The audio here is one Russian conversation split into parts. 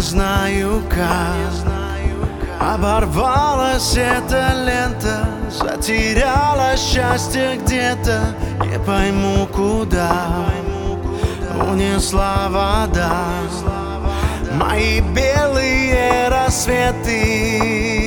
знаю как оборвалась эта лента, затеряла счастье где-то, не пойму куда. Унесла вода мои белые рассветы.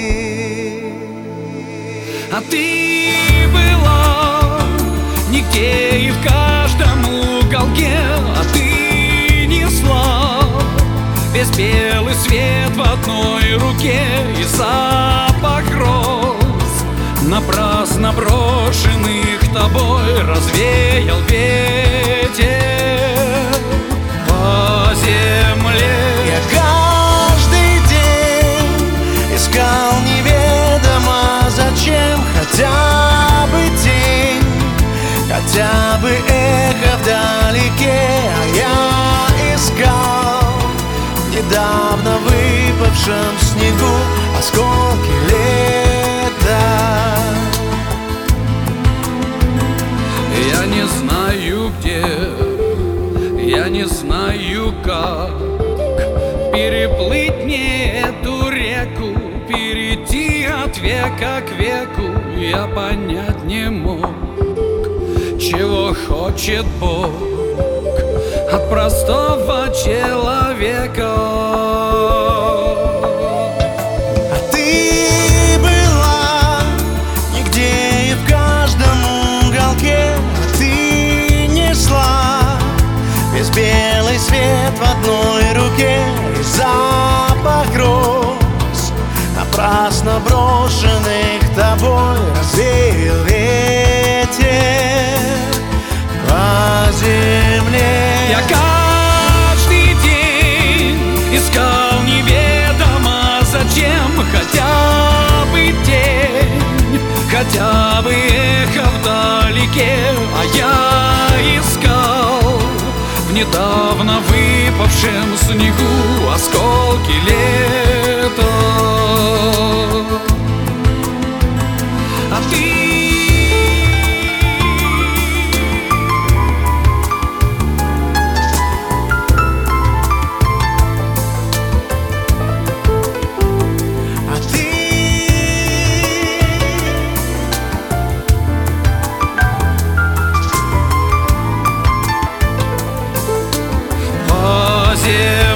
А ты была нигде и в каждом уголке, а ты несла весь белый свет в одной руке. И запах роз, напрасно брошенных тобой, развеял ветер по земле. Я каждый день искал неведомо зачем хотя бы тень, хотя бы эхо вдалеке. А я искал в недавно выпавшем снегу осколки лета. Я не знаю где, я не знаю как переплыть мне эту реку, перейти от века к веку. Я понять не мог, чего хочет Бог от простого человека. А ты была нигде и в каждом уголке, а ты несла весь белый свет в одной руке. И запах роз, напрасно брошенных тобой, развеял ветер по земле. Я каждый день искал неведомо зачем хотя бы тень, хотя бы эхо вдалеке. А я искал в недавно выпавшем снегу осколки лета. А ты Yeah.